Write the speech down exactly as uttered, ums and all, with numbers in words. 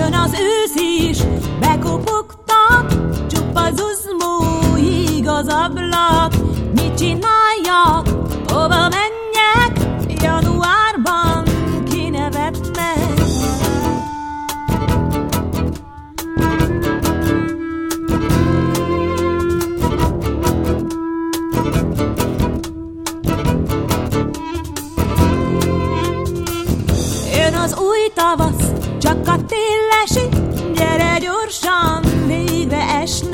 Jön az ősz is, bekopogtat, csupa zuzmó, igaz ablak. Mit csináljak, hova menjek, januárban kinevetnek. Jön az új tavasz, csak a tél esik, gyere gyorsan, végre esni